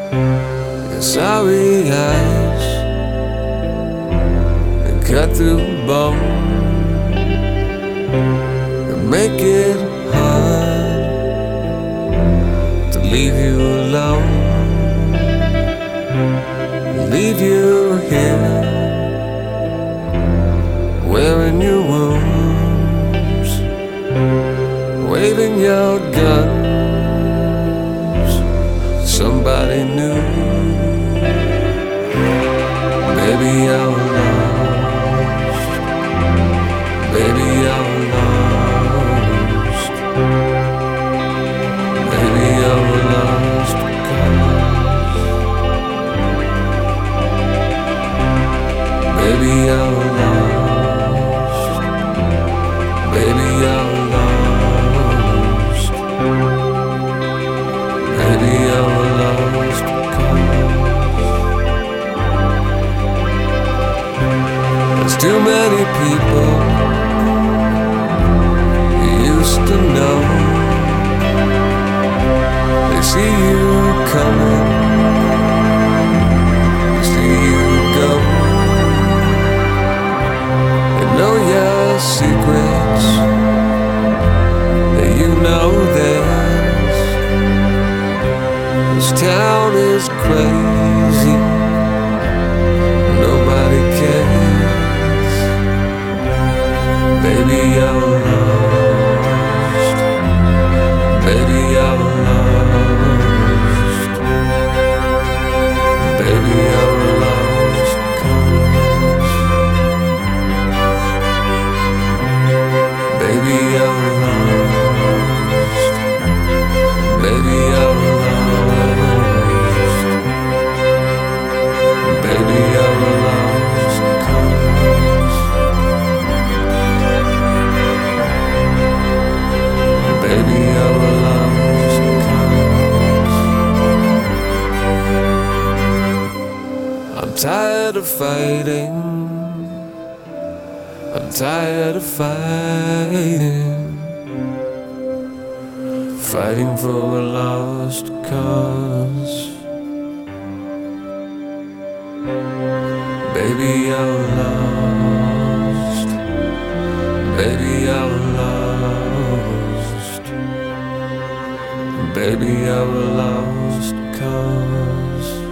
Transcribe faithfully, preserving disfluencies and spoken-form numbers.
Your sorry eyes and cut through the bone and make it hard to leave you alone. Leave you here, wearing your wounds, waving your guns. Somebody new. Baby, I'm lost. Baby, I'm lost. Baby, I'm lost. Baby, I'm lost. Baby, I'm lost. Baby, I'm lost. There's too many people you used to know. They see you coming, they see you go. Know your secrets, that you know theirs. This town is crazy, nobody cares. Baby, I'm lost. Baby, I'm lost. Baby, I'm lost. Baby, I'm lost. Baby, I'm lost. Baby, I'm lost cause. Baby, I'm lost cause. I'm tired of fighting. I'm tired of fighting, fighting for a lost cause. Baby, I'm lost. Baby, I'm lost. Baby, I'm a lost cause.